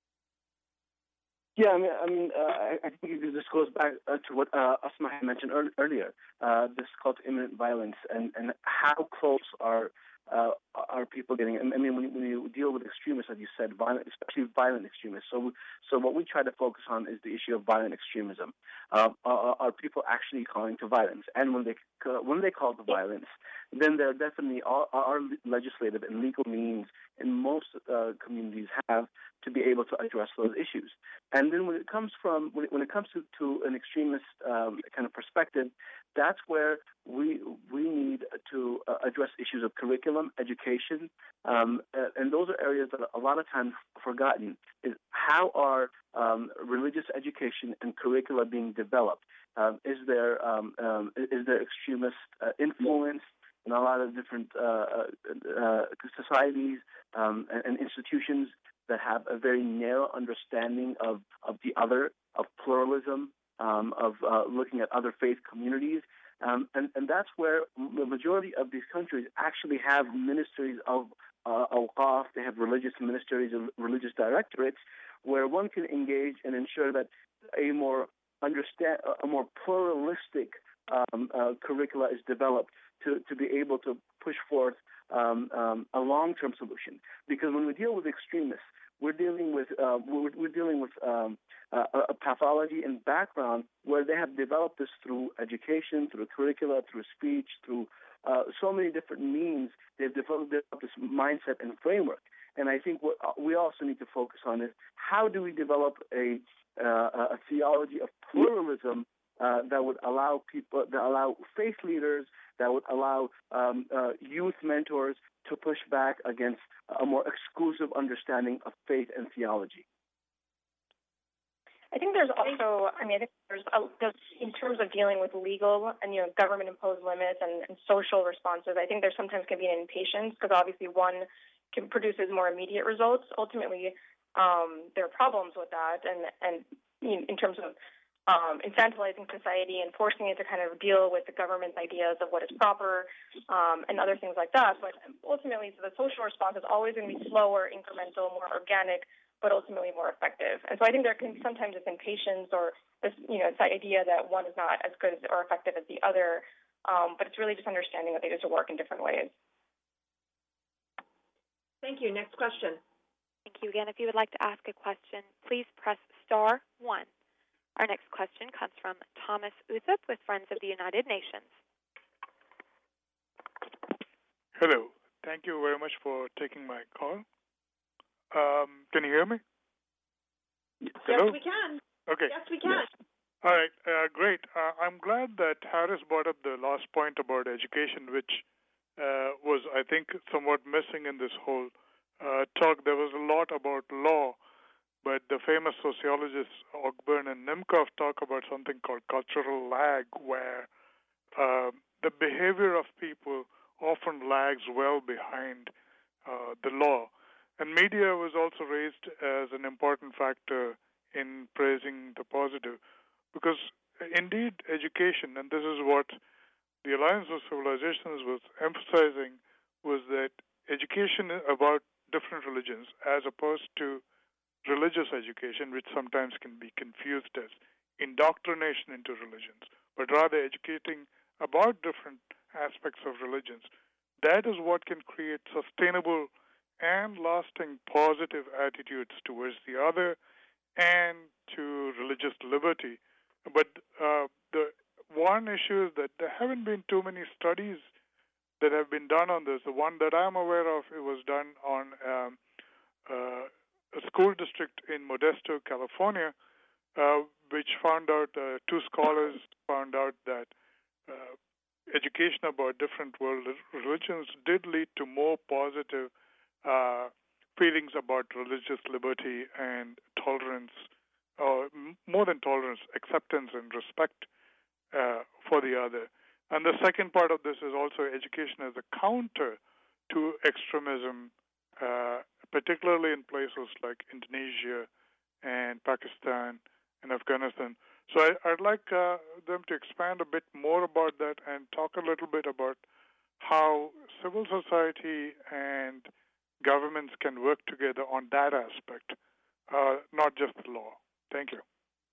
Yeah, I mean, I, mean, uh, I, I think this goes back uh, to what uh, Asma had mentioned earl- earlier. Uh, this call to imminent violence, and, and how close are uh, are people getting? I mean, when you, when you deal with extremists, as you said, violent, especially violent extremists. So, so what we try to focus on is the issue of violent extremism. Uh, are, are people actually calling to violence? And when they when they call to violence, then there definitely are, are legislative and legal means in most uh, communities have to be able to address those issues. And then when it comes from when it, when it comes to, to an extremist um, kind of perspective, that's where we we need to uh, address issues of curriculum, education, um, and those are areas that are a lot of times forgotten. Is how are um, religious education and curricula being developed? Um, is there um, um, is there extremist uh, influence in a lot of different uh, uh, societies um, and, and institutions that have a very narrow understanding of, of the other, of pluralism, um, of uh, looking at other faith communities. Um, and, and that's where the majority of these countries actually have ministries of uh, awqaf, they have religious ministries and religious directorates where one can engage and ensure that a more understand, a more pluralistic um, uh, curricula is developed to, to be able to push forth um, um, a long-term solution. Because when we deal with extremists, we're dealing with uh, we're, we're dealing with um, uh, a pathology and background where they have developed this through education, through curricula, through speech, through uh, so many different means. They've developed this mindset and framework. And I think what we also need to focus on is how do we develop a uh, a theology of pluralism uh, that would allow people, that allow faith leaders, that would allow um, uh, youth mentors to push back against a more exclusive understanding of faith and theology. I think there's also, I mean, I think there's, a, there's in terms of dealing with legal and, you know, government-imposed limits and, and social responses, I think there sometimes can be an impatience because obviously one can produces more immediate results. Ultimately, um, there are problems with that, and, and in, in terms of um, infantilizing society and forcing it to kind of deal with the government's ideas of what is proper um, and other things like that. But ultimately, so the social response is always going to be slower, incremental, more organic, but ultimately more effective. And so I think there can sometimes this impatience or this, you know, this idea that one is not as good or effective as the other, um, but it's really just understanding that they just work in different ways. Thank you. Next question. Thank you again. If you would like to ask a question, please press star one. Our next question comes from Thomas Uthup with Friends of the United Nations. Hello. Thank you very much for taking my call. Um, can you hear me? Hello? Yes, we can. Okay. Yes, we can. Yes. All right. Uh, great. Uh, I'm glad that Harris brought up the last point about education, which uh, was, I think, somewhat missing in this whole uh, talk. There was a lot about law, but the famous sociologists Ogburn and Nimkoff talk about something called cultural lag, where uh, the behavior of people often lags well behind uh, the law. And media was also raised as an important factor in praising the positive, because indeed education, and this is what the Alliance of Civilizations was emphasizing, was that education about different religions as opposed to religious education, which sometimes can be confused as indoctrination into religions, but rather educating about different aspects of religions. That is what can create sustainable and lasting positive attitudes towards the other and to religious liberty. But uh, the one issue is that there haven't been too many studies that have been done on this. The one that I'm aware of, it was done on um, uh, a school district in Modesto, California, uh, which found out, uh, two scholars found out that uh, education about different world religions did lead to more positive Uh, feelings about religious liberty and tolerance, or m- more than tolerance, acceptance and respect uh, for the other. And the second part of this is also education as a counter to extremism, uh, particularly in places like Indonesia and Pakistan and Afghanistan. So I, I'd like uh, them to expand a bit more about that and talk a little bit about how civil society and governments can work together on that aspect, uh, not just the law. Thank you.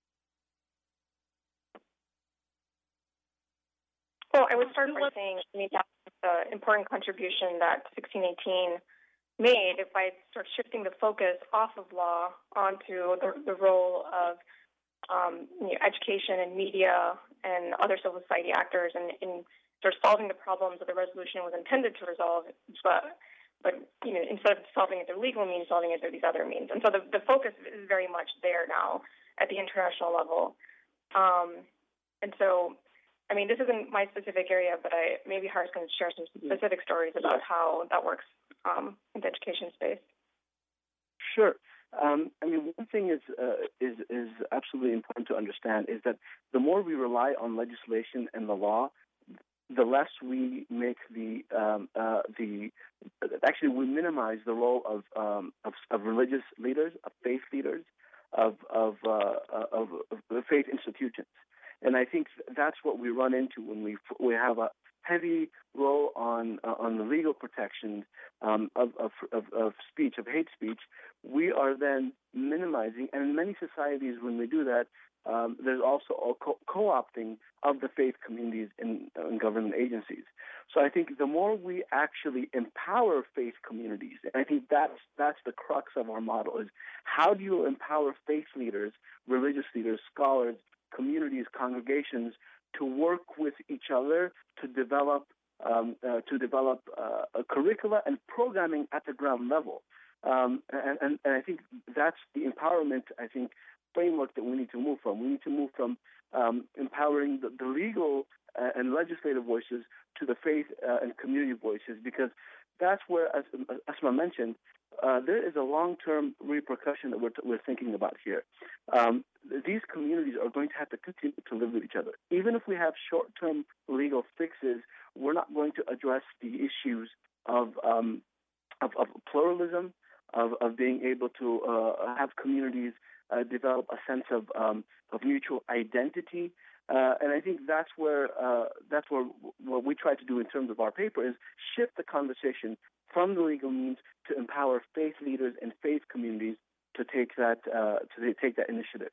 Well, I would start by saying I mean, that's the important contribution that sixteen eighteen made by sort of shifting the focus off of law onto the, the role of um, you know, education and media and other civil society actors in, in sort of solving the problems that the resolution was intended to resolve, but But, you know, instead of solving it through legal means, solving it through these other means. And so the, the focus is very much there now at the international level. Um, and so, I mean, this isn't my specific area, but I maybe Harris can share some specific stories about how that works um, in the education space. Sure. Um, I mean, one thing is, uh, is is absolutely important to understand is that the more we rely on legislation and the law, the less we make the um, uh, the actually we minimize the role of, um, of of religious leaders, of faith leaders, of of, uh, of of faith institutions, and I think that's what we run into when we we have a heavy role on uh, on the legal protections um, of, of of of speech, of hate speech. We are then minimizing, and in many societies, when we do that, Um, there's also a co- co-opting of the faith communities in, in government agencies. So I think the more we actually empower faith communities, and I think that's that's the crux of our model, is how do you empower faith leaders, religious leaders, scholars, communities, congregations to work with each other to develop um, uh, to develop uh, a curricula and programming at the ground level. Um, and, and, and I think that's the empowerment, I think, framework that we need to move from. We need to move from um, empowering the, the legal uh, and legislative voices to the faith uh, and community voices, because that's where, as Asma mentioned, uh, there is a long-term repercussion that we're, t- we're thinking about here. Um, these communities are going to have to continue to live with each other. Even if we have short-term legal fixes, we're not going to address the issues of um, of, of pluralism, of, of being able to uh, have communities uh, develop a sense of um, of mutual identity. Uh, and I think that's where uh, that's where what we try to do in terms of our paper is shift the conversation from the legal means to empower faith leaders and faith communities to take that uh, to take that initiative.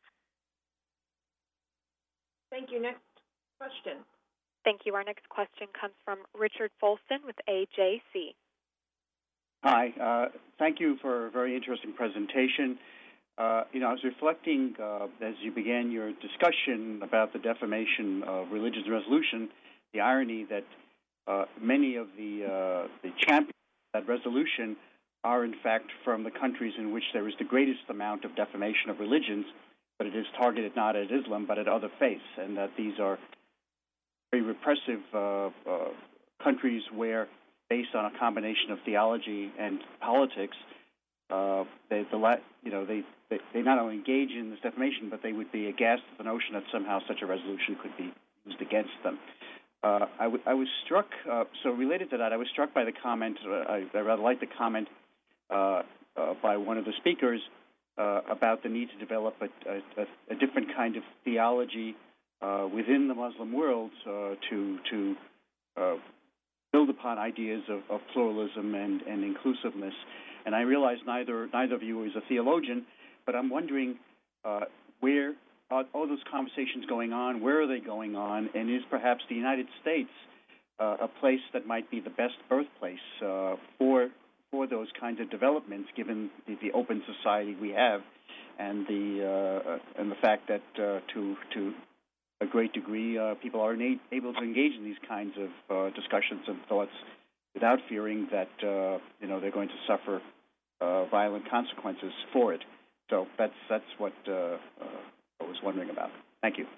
Thank you. Next question. Thank you. Our next question comes from Richard Folston with A J C. Hi. Uh, thank you for a very interesting presentation. Uh, you know, I was reflecting uh, as you began your discussion about the defamation of religious resolution, the irony that uh, many of the uh, the champions of that resolution are in fact from the countries in which there is the greatest amount of defamation of religions, but it is targeted not at Islam but at other faiths, and that these are very repressive uh, uh, countries where, based on a combination of theology and politics, uh, they, the, you know, they, they they not only engage in this defamation, but they would be aghast at the notion that somehow such a resolution could be used against them. Uh, I, w- I was struck, uh, so related to that, I was struck by the comment, uh, I, I rather like the comment uh, uh, by one of the speakers uh, about the need to develop a, a, a different kind of theology uh, within the Muslim world uh, to, to uh, build upon ideas of, of pluralism and, and inclusiveness. And I realize neither neither of you is a theologian, but I'm wondering uh, where are all those conversations going on? Where are they going on? And is perhaps the United States uh, a place that might be the best birthplace uh, for for those kinds of developments, given the, the open society we have, and the uh, and the fact that uh, to to a great degree uh, people are na- able to engage in these kinds of uh, discussions and thoughts without fearing that uh, you know they're going to suffer uh, violent consequences for it. So that's that's what uh, uh, I was wondering about. Thank you.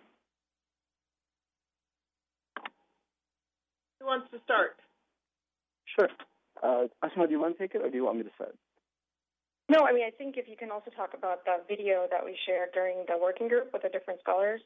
Who wants to start? Sure. Uh, Asma, do you want to take it, or do you want me to start? No, I mean, I think if you can also talk about the video that we shared during the working group with the different scholars.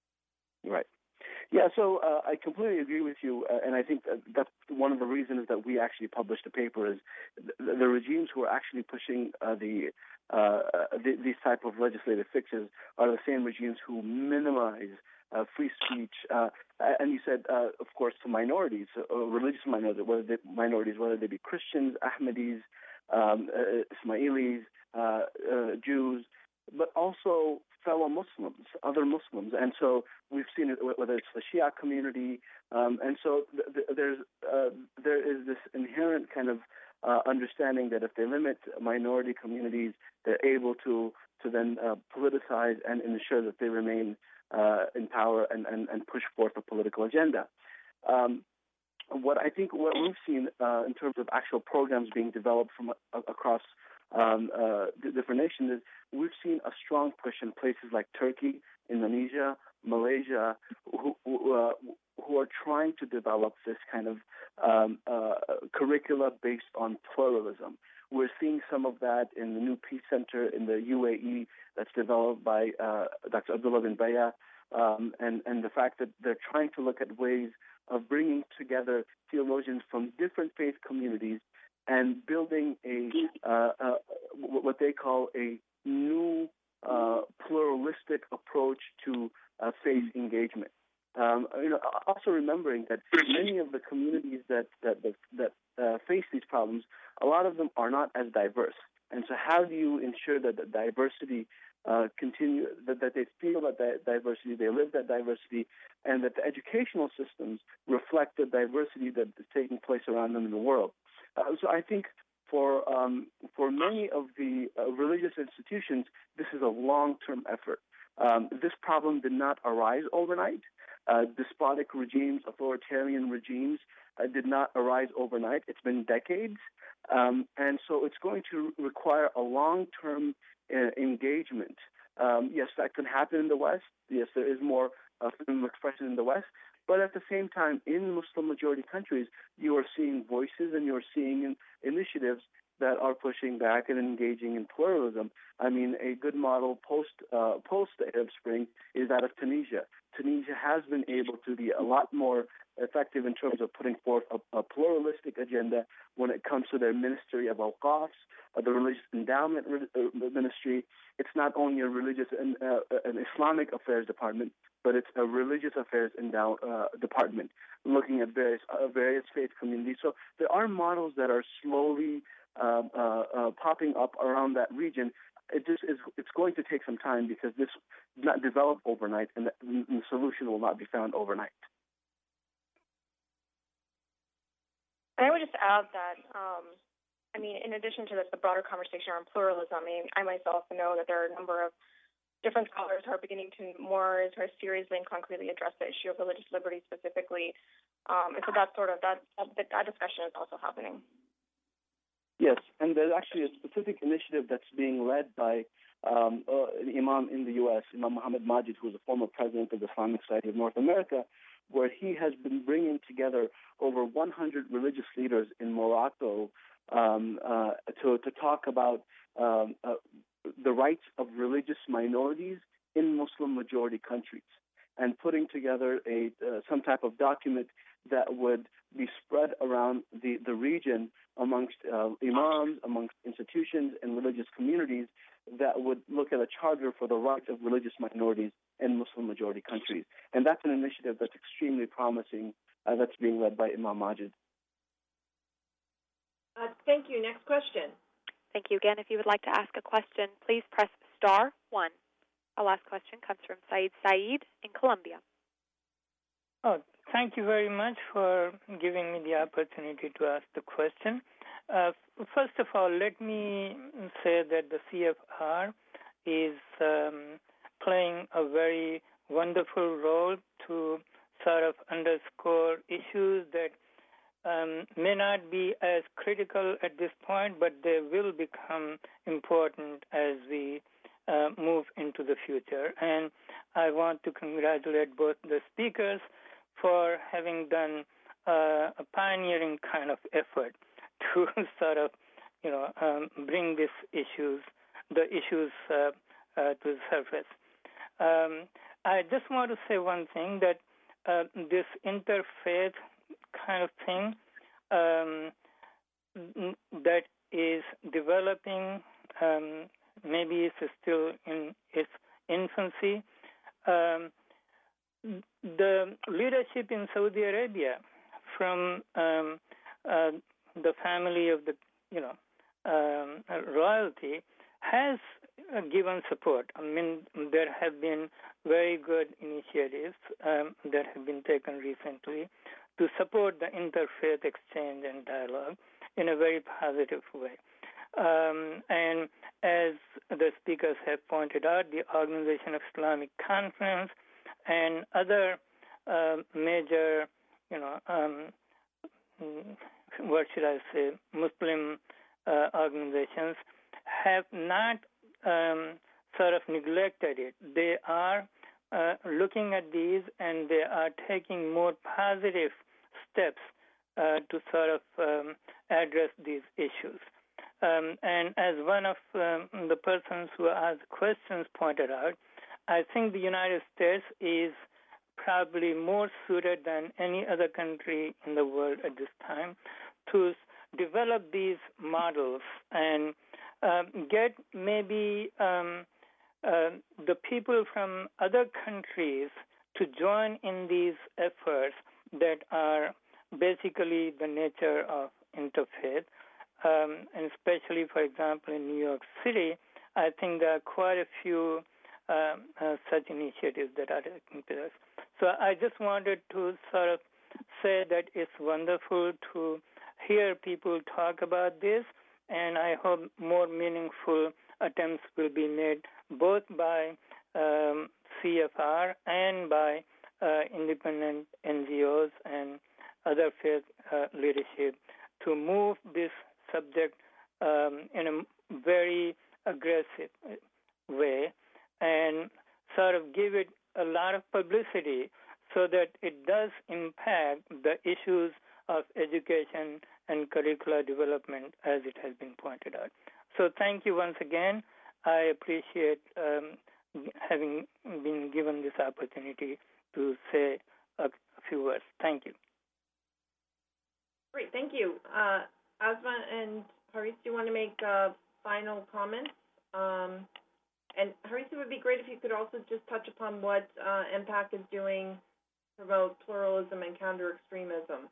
Right. Yeah, so uh, I completely agree with you, uh, and I think that that's one of the reasons that we actually published the paper is the, the regimes who are actually pushing uh, the, uh, the these type of legislative fixes are the same regimes who minimize uh, free speech, uh, and you said, uh, of course, to minorities, uh, religious minorities, whether they, minorities, whether they be Christians, Ahmadis, um, uh, Ismailis, uh, uh, Jews, but also fellow Muslims, other Muslims. And so we've seen it, whether it's the Shia community. Um, and so th- th- there's uh, there is this inherent kind of uh, understanding that if they limit minority communities, they're able to to then uh, politicize and ensure that they remain uh, in power and, and, and push forth a political agenda. Um, what I think what we've seen uh, in terms of actual programs being developed from uh, across Um, uh, different nations is we've seen a strong push in places like Turkey, Indonesia, Malaysia, who who, uh, who are trying to develop this kind of um, uh, curricula based on pluralism. We're seeing some of that in the new Peace Center in the U A E that's developed by uh, Doctor Abdullah bin Baya, um, and, and the fact that they're trying to look at ways of bringing together theologians from different faith communities and building a uh, uh, what they call a new uh, pluralistic approach to uh, faith engagement. Um, you know, also remembering that many of the communities that that that, that uh, face these problems, a lot of them are not as diverse. And so, how do you ensure that the diversity uh, continue, that, that they feel that that diversity, they live that diversity, and that the educational systems reflect the diversity that is taking place around them in the world? Uh, so I think for um, for many of the uh, religious institutions, this is a long-term effort. Um, this problem did not arise overnight. Uh, despotic regimes, authoritarian regimes uh, did not arise overnight. It's been decades. Um, and so it's going to require a long-term uh, engagement. Um, yes, that can happen in the West. Yes, there is more uh, freedom of expression in the West. But at the same time, in Muslim-majority countries, you are seeing voices and you're seeing initiatives that are pushing back and engaging in pluralism. I mean, a good model post uh, post the Arab Spring is that of Tunisia. Tunisia has been able to be a lot more effective in terms of putting forth a, a pluralistic agenda when it comes to their Ministry of Awqafs, uh, the Religious Endowment re- uh, Ministry. It's not only a religious and uh, an Islamic affairs department, but it's a religious affairs endow- uh, department looking at various uh, various faith communities. So there are models that are slowly uh, uh, uh, popping up around that region. It just is. It's going to take some time because this is not developed overnight, and the, and the solution will not be found overnight. And I would just add that, um, I mean, in addition to this, the broader conversation around pluralism, I mean, I myself know that there are a number of different scholars who are beginning to more sort of seriously and concretely address the issue of religious liberty specifically. Um, and so that sort of, that, that, that discussion is also happening. Yes, and there's actually a specific initiative that's being led by um, uh, an imam in the U S, Imam Muhammad Majid, who is a former president of the Islamic Society of North America, where he has been bringing together over one hundred religious leaders in Morocco um, uh, to, to talk about um, uh, the rights of religious minorities in Muslim-majority countries, and putting together a uh, some type of document that would be spread around the, the region amongst uh, imams, amongst institutions and religious communities that would look at a charter for the rights of religious minorities in Muslim-majority countries. And that's an initiative that's extremely promising uh, that's being led by Imam Majid. Uh, thank you. Next question. Thank you again. If you would like to ask a question, please press star one. Our last question comes from Saeed Saeed in Colombia. Oh, thank you very much for giving me the opportunity to ask the question. Uh, first of all, let me say that the C F R is um, playing a very wonderful role to sort of underscore issues that um, may not be as critical at this point, but they will become important as we uh, move into the future. And I want to congratulate both the speakers for having done uh, a pioneering kind of effort to sort of, you know, um, bring these issues, the issues uh, uh, to the surface. Um, I just want to say one thing, that uh, this interfaith kind of thing um, that is developing, um, maybe it's still in its infancy. Um, the leadership in Saudi Arabia, from um, uh, the family of the, you know, um, royalty, has uh, given support. I mean, there have been very good initiatives um, that have been taken recently to support the interfaith exchange and dialogue in a very positive way. Um, and as the speakers have pointed out, the Organization of Islamic Conference and other uh, major, you know, um, what should I say, Muslim uh, organizations have not um, sort of neglected it. They are uh, looking at these, and they are taking more positive steps uh, to sort of um, address these issues. Um, and as one of um, the persons who asked questions pointed out, I think the United States is probably more suited than any other country in the world at this time to develop these models and uh, get maybe um, uh, the people from other countries to join in these efforts that are basically the nature of interfaith. Um, and especially, for example, in New York City, I think there are quite a few uh, uh, such initiatives that are taking place. So I just wanted to sort of say that it's wonderful to hear people talk about this, and I hope more meaningful attempts will be made both by um, C F R and by uh, independent N G Os and other faith uh, leadership to move this subject um, in a very aggressive way and sort of give it a lot of publicity so that it does impact the issues of education and curricular development, as it has been pointed out. So thank you once again. I appreciate um, having been given this opportunity to say a, a few words. Thank you. Great, thank you. Uh, Asma and Haris, do you want to make uh, final comments? Um, and Haris, it would be great if you could also just touch upon what uh, M PAC is doing to promote pluralism and counter extremism.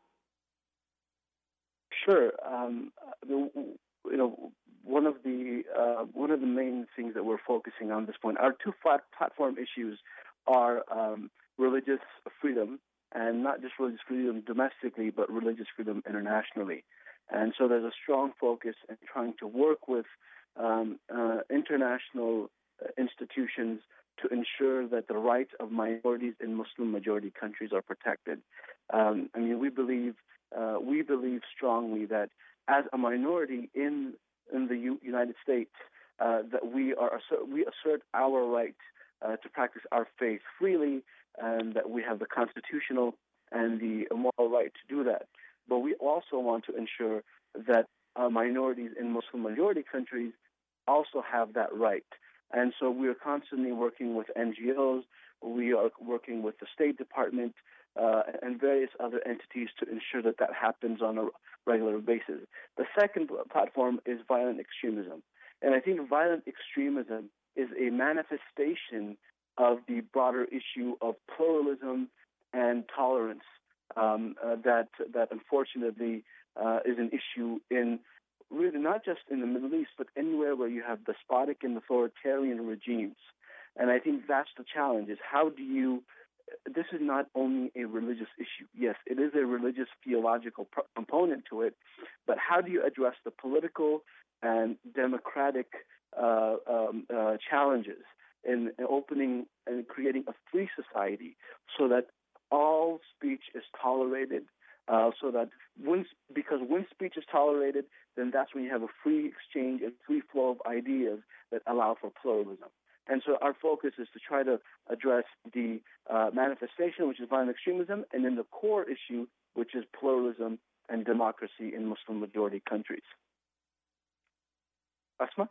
Sure. Um, the, you know, one of the uh, one of the main things that we're focusing on at this point, our two flat platform issues are um, religious freedom, and not just religious freedom domestically, but religious freedom internationally. And so there's a strong focus in trying to work with um, uh, international institutions to ensure that the rights of minorities in Muslim-majority countries are protected. Um, I mean, we believe uh, we believe strongly that as a minority in in the U- United States, uh, that we are assert, we assert our right uh, to practice our faith freely, and that we have the constitutional and the moral right to do that. But we also want to ensure that uh, minorities in Muslim-majority countries also have that right. And so we are constantly working with N G Os. We are working with the State Department uh, and various other entities to ensure that that happens on a regular basis. The second platform is violent extremism. And I think violent extremism is a manifestation of the broader issue of pluralism and tolerance um, uh, that that unfortunately uh, is an issue in really not just in the Middle East, but anywhere where you have despotic and authoritarian regimes. And I think that's the challenge, is how do you, this is not only a religious issue. Yes, it is a religious theological pro- component to it, but how do you address the political and democratic uh, um, uh, challenges in, in opening and creating a free society so that all speech is tolerated, uh, so that when, because when speech is tolerated, then that's when you have a free exchange and free flow of ideas that allow for pluralism. And so our focus is to try to address the uh, manifestation, which is violent extremism, and then the core issue, which is pluralism and democracy in Muslim-majority countries. Asma?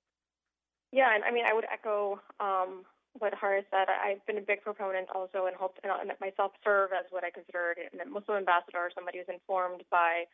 Yeah, and I mean, I would echo um, what Haris said. I've been a big proponent also and hope and myself serve as what I consider a Muslim ambassador, somebody who's informed by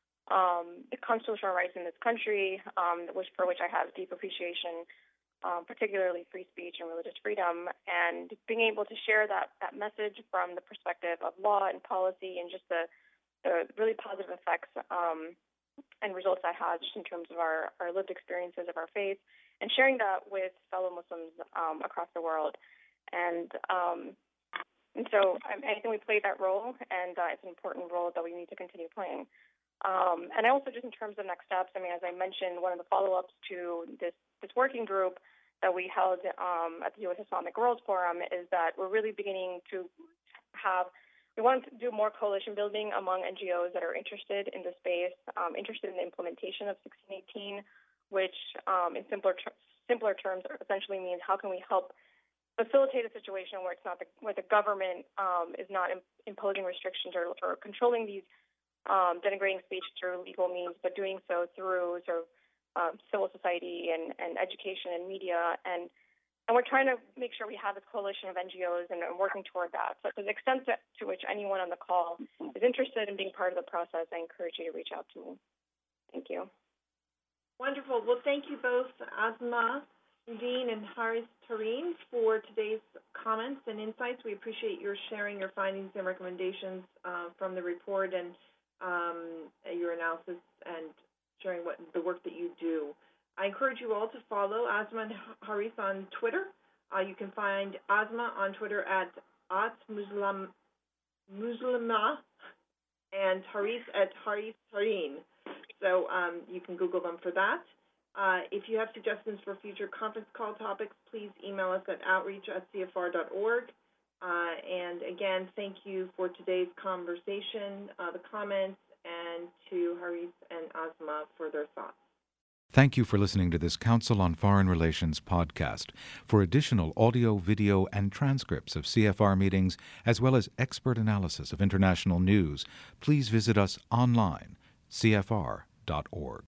um, the constitutional rights in this country, um, which for which I have deep appreciation, um, particularly free speech and religious freedom, and being able to share that, that message from the perspective of law and policy and just the, the really positive effects um, and results that has just in terms of our, our lived experiences of our faith, and sharing that with fellow Muslims um, across the world. And um, and so I, I think we play that role, and uh, it's an important role that we need to continue playing. Um, and I also, just in terms of next steps, I mean, as I mentioned, one of the follow-ups to this, this working group that we held um, at the U S Islamic World Forum is that we're really beginning to have, we want to do more coalition building among N G Os that are interested in the space, um, interested in the implementation of sixteen eighteen, which um, in simpler ter- simpler terms essentially means how can we help facilitate a situation where it's not the, where the government um, is not im- imposing restrictions or, or controlling these um, denigrating speech through legal means, but doing so through sort of um, civil society and, and education and media. And, and we're trying to make sure we have this coalition of N G Os and, and working toward that. So to the extent that, to which anyone on the call is interested in being part of the process, I encourage you to reach out to me. Thank you. Wonderful. Well, thank you both, Asma Dean and Haris Tareen, for today's comments and insights. We appreciate your sharing your findings and recommendations uh, from the report and um, your analysis and sharing what the work that you do. I encourage you all to follow Asma and Haris on Twitter. Uh, you can find Asma on Twitter at atmuslim, Muslima and Haris at Haris Tareen. So um, you can Google them for that. Uh, if you have suggestions for future conference call topics, please email us at outreach at c f r dot org. Uh, and again, thank you for today's conversation, uh, the comments, and to Haris and Asma for their thoughts. Thank you for listening to this Council on Foreign Relations podcast. For additional audio, video, and transcripts of C F R meetings, as well as expert analysis of international news, please visit us online, c f r dot org.